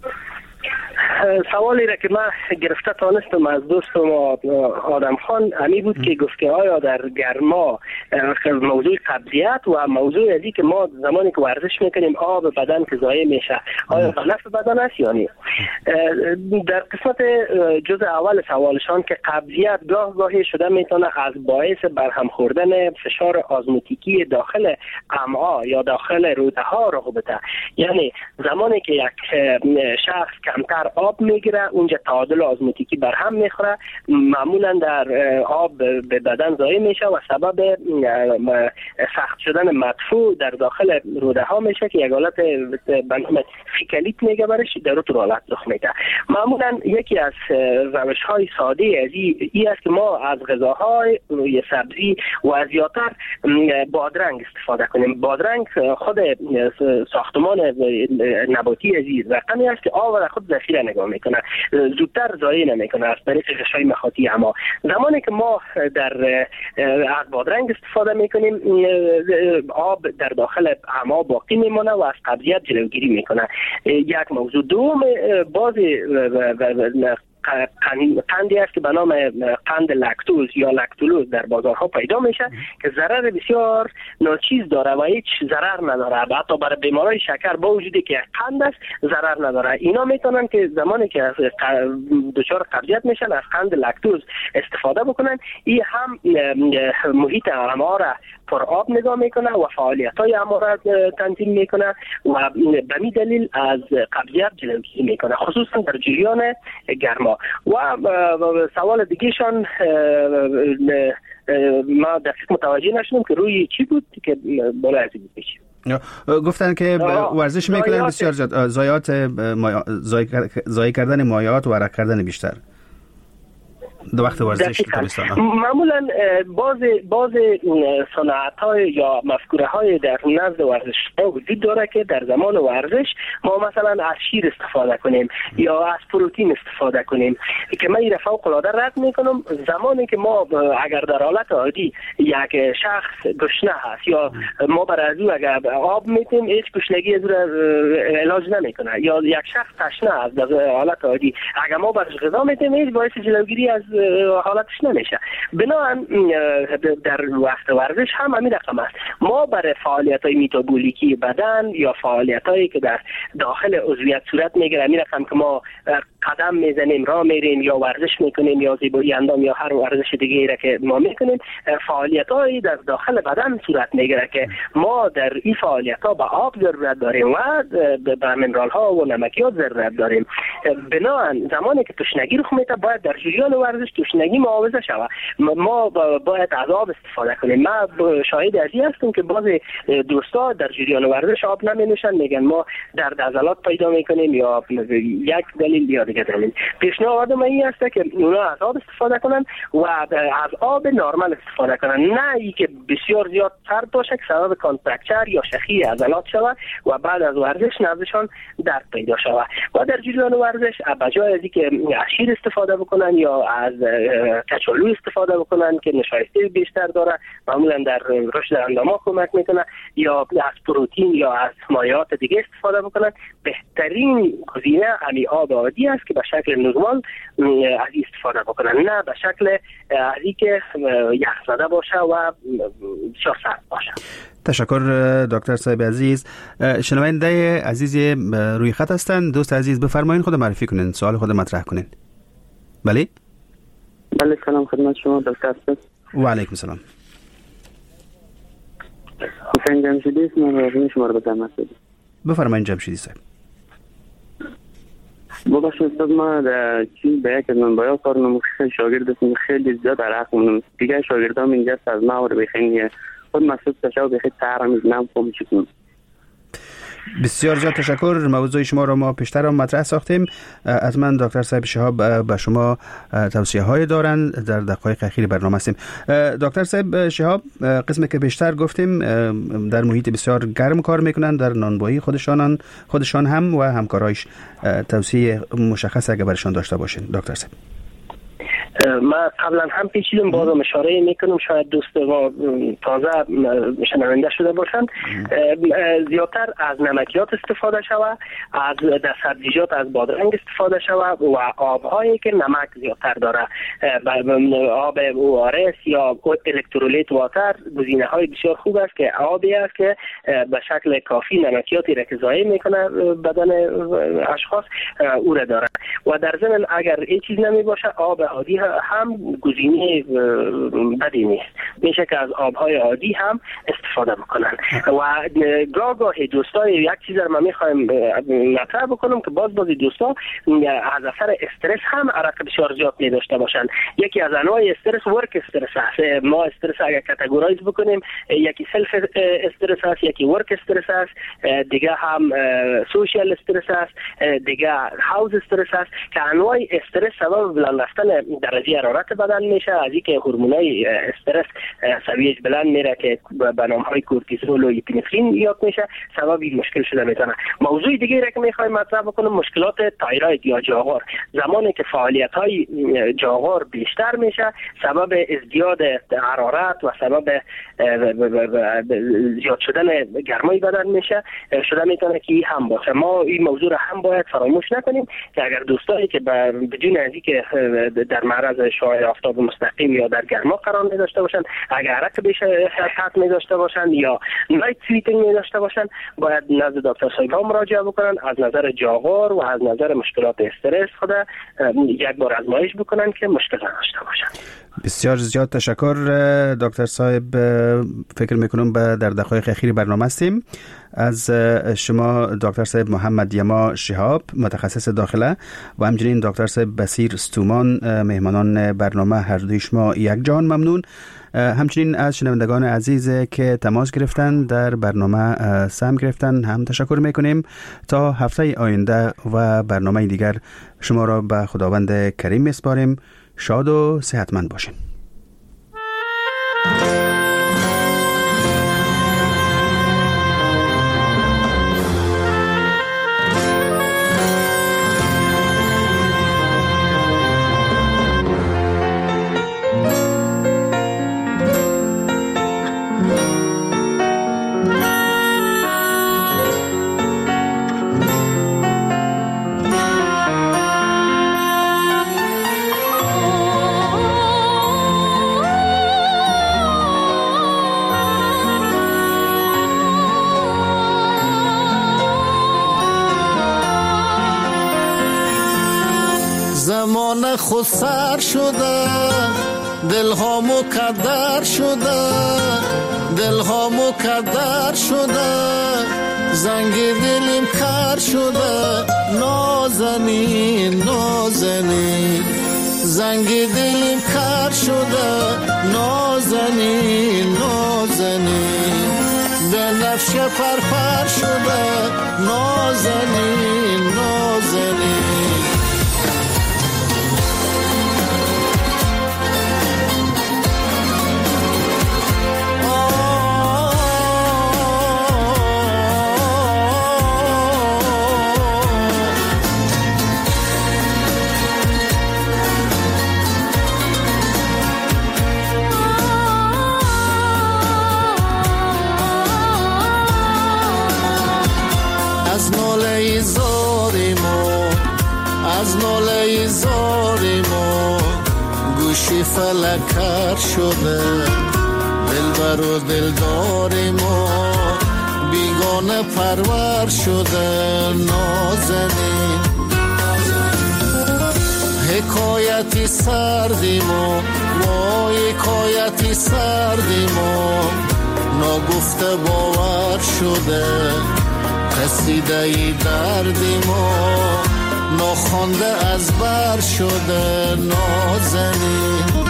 سوالی را که من گرفته تانستم از دوستم آدم خان همی بود که گفت که آیا در گرما موضوع قبضیت و موضوع ازی که ما زمانی که ورزش میکنیم آب بدن که ضایع میشه آیا به نفع بدن است یا نه؟ در قسمت جزء اول سوالشان که قبضیت گاهی شده میتونه از باعث برهم خوردن فشار آزموتیکی داخل امعا یا داخل روده ها رغبته، یعنی زمانی که یک شخص کمتر آب میگیره اونجا تعادل آزموتیکی برهم میخوره، معمولا در آب به بدن ضایع میشه و سبب سخت شدن مدفوع در داخل روده ها میشه که یک حالت به نام فیکالیت میگه برش، در اون حالت رخ میده. معمولا یکی از روش های ساده از این است که ما از غذاهای سبزی و زیادتر بادرنگ استفاده کنیم. بادرنگ خود ساختمان نباتی از این رقمی است که آب را خود ذخیره نگاه میکنه، زودتر ضایع نمیکنه از طریق غشای مخاطی. اما زمانی که ما در از بادرنگ استفاده میکنیم آب در داخل امعا باقی میمونه و از قبضیت جلوگیری میکنه. یک موضوع دوم باز قندی است که به نام قند لاکتوز یا لاکتولوز در بازارها پیدا میشه که ضرر بسیار ناچیز داره و هیچ ضرر نداره. حتی برای بیمارای شکر با وجودی که قند است ضرر نداره. اینا میتونن که زمانی که دچار قبضیت میشن از قند لاکتوز استفاده بکنن. این هم محیط امعا را پر آب نگاه میکنه و فعالیت‌های امعا را تنظیم میکنه و به می دلیل از قبضیت جلوگیری میکنه، خصوصا در جریان گرما. و سوال دیگهشان ما دقیق متوجه نشدم که روی چی بود که بالا از این بشه. گفتن که ورزش میکنن بسیار زیاد، ضایع کردن مایعات و عرق کردن بیشتر دو وقت ورزش تابستان. معمولا باز صنعت‌های یا مفکوره‌های در نزد ورزش‌ها وجود داره که در زمان ورزش ما مثلا از شیر استفاده کنیم یا از پروتئین استفاده کنیم که من این فوق‌العاده رد میکنم. زمانی که ما اگر در حالت عادی یک شخص گشنه هست یا ما برای او اگر آب میتیم هیچ گشنگی از علاج نمیکنه، یا یک شخص تشنه است در حالت عادی اگر ما برش غذا میتیم هیچ باعث جلوگیری از حالتش نمیشه. بنابراین در وقت ورزش هم همین رقم است. ما برای فعالیت‌های متابولیکی بدن یا فعالیت‌هایی که در داخل عضویت صورت میگیره، همین رقم که ما قدم میزنیم، راه میریم یا ورزش میکنیم یا زیبایی اندام یا هر ورزش دیگه‌ای را که ما میکنیم، فعالیت‌هایی در داخل بدن صورت میگیره که ما در این فعالیت‌ها به آب ضرورت داریم و به منرال‌ها و نمکیات ضرورت داریم. بنابراین زمانی که تشنگی رخ میده باید در جریان ورزش تشنگی معاوضه شود. ما باید از آب استفاده کنیم. من شاهد ازی هستم که بعضی دوستا در جریان ورزش آب نمینوشن، میگن ما درد عضلات پیدا میکنیم یا یک دلیل یا دیگه دلیل. پیشنهاد من این است که اونا از آب استفاده کنن و از آب نرمال استفاده کنن، نه ای که بسیار زیاد سرد باشه که سبب کانتراکچر یا شخی عضلات شود و بعد از ورزش نزدشان درد پیدا شود. و در جریان ورزش بجای از اینکه از شیر استفاده بکنن یا از کچالو استفاده بکنن که نشایسته بیشتر داره، معمولا در رشد اندام‌ها کمک میکنه، یا از پروتئین یا از مایعات دیگه استفاده بکنن، بهترین گزینه همین آب عادی است که به شکل نرمال از استفاده بکنن، نه به شکل از اینکه یخ زده باشه و بسیار سرد باشه. تشکر دکتر صاحب عزیز. شنونده عزیز روی خط هستن. دوست عزیز بفرمایید خود معرفی کنین، سوال خود مطرح کنین. بله سلام خدمت شما دکتر صاحب. و علیکم السلام. حسین جمشیدی است، من راجع شما رو بزنم. بفرمایید جمشیدی صاحب. باباشون استاد ما در چین به یک از منبعی کار نموشن شاگرد هستم، خیلی زیاد عرق مونم دیگه. شاگردام اینجا از ما رو بخین خود مسئول تشاو بخید تحرم ایزنم کم چکم. بسیار زیاد تشکر. موضوع شما رو ما پیشتر هم مطرح ساختیم. حتما دکتر صاحب شهاب به شما توصیه های دارن. در دقایق اخیر برنامه هستیم. دکتر صاحب شهاب، قسمی که بیشتر گفتیم در محیط بسیار گرم کار میکنن، در نانوایی خودشان هم و همکارایش توصیه مشخص اگه برشان داشته باشین دکتر صاحب. من قبلا هم پیچیدم، بازم اشاره میکنم شاید دوست ما تازه شنونده شده باشند. زیادتر از نمکیات استفاده شود، از سبزیجات از بادرنگ استفاده شود و آبهایی که نمک زیادتر داره، آب ORS یا الکترولیت واتر گزینه های بسیار خوب است که آبی است که به شکل کافی نمکیاتی را که ضایع میکنه بدن اشخاص او را داره. و در ضمن اگر این چیز نمی باشه آب عادی هم گزینه بدی نیست، میشه که از آبهای عادی هم استفاده بکنن. و گاهی دوستای یک چیز رو من میخوایم مطرح بکنم که بعضی دوستا از اثر استرس هم عرق بسیار زیاد می داشته باشن. یکی از انواع استرس ورک استرس است. ما استرس اگر کاتگورایز بکنیم، یکی سلف استرس است، یکی ورک استرس است، دیگه هم سوشال استرس است، دیگه هاوس استرس است که انواع استرس سبب بلند رفتن در معرضی حرارت بدن میشه، از اینکه هورمونای استرس سویه‌اش بلند میره که به نام‌های کورتیزول و اپینفرین یاد میشه، سبب این مشکل شده میتونه. موضوع دیگه را که میخوایم مطرح بکنم مشکلات تایروید یا جاغور. زمانی که فعالیت‌های جاغور بیشتر میشه سبب ازدیاد حرارت و سبب زیاد شدن گرمای بدن میشه، شده میتونه که این هم باشه. ما این موضوع را هم باید فراموش نکنیم که اگر دوستانی که بدون از اینکه در معرض شعاع آفتاب مستقیم یا در گرما قرار می داشته باشن، اگر عرق بیشتر حد می داشته باشن یا نایت سویتینگ می داشته باشن، باید نزد دکتر صاحب‌ها مراجعه بکنن، از نظر جاغور و از نظر مشکلات استرس خود یک بار آزمایش بکنن که مشکل نداشته باشن. بسیار زیاد تشکر دکتر صاحب. فکر میکنم در دقایق اخیر برنامه هستیم. از شما دکتر صاحب محمد یما شهاب متخصص داخله و همچنین دکتر صاحب بصیر استومان مهمانان برنامه، هر دوی شما یک جان ممنون. همچنین از شنوندگان عزیز که تماس گرفتن در برنامه سهم گرفتن هم تشکر میکنیم. تا هفته آینده و برنامه دیگر شما را به خداوند کریم میسپاریم. شاد و صحتمند باشین. زمان خود سر شده، دلها مکدر شده، دلها مکدر شده، زنگ دلیم کر شده، نازنین نازنین، زنگ دلیم کر شده، نازنین نازنین، به نفش پرپر شده، نازنین نازنین. از ناله زاری ما گوشی فلک کر شده، دلبر و دلدار ما بیگانه پرور شده، نازنین. حکایتی سردی ما، وای حکایتی سردی ما، ناگفته باور شده، رسیده ای دردی ما، ناخوانده از بر شده، نازنین.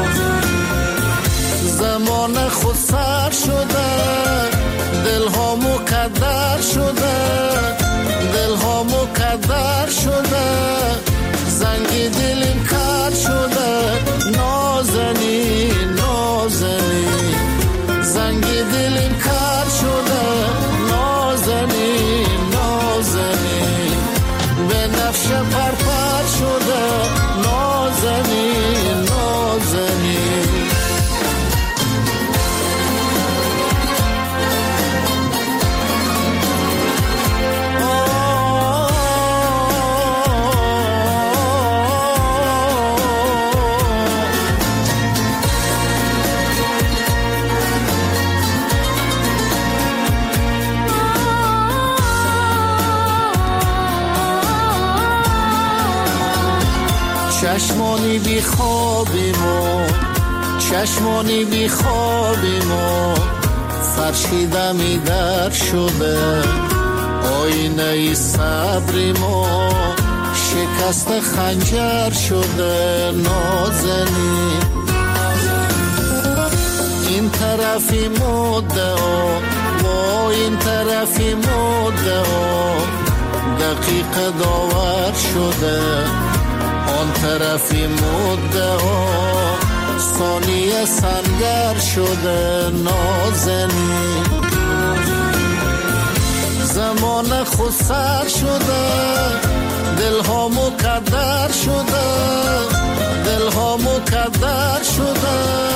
زمان خود سر شده، دلها مکدر شده، دلها مکدر شده، زنگ دلیم کر شده، نازنین نازنین، زنگ دلیم کر شده، نازنین نازنین، به نفش پرپر شده، نازنین نازنین. چشمانی بی خوابی ما، چشمانی بی خوابی ما، فرشیده می در شده، آینه ای صبری ما، شکست خنجر شده، نازنین. این طرفی مدعا و این طرفی مدعا، دقیق داور شده، آن طرفی مدعا ثانیه سنگر شده نازنین. زمان خود سر شده دلها مقدر شده، دلها مقدر شده.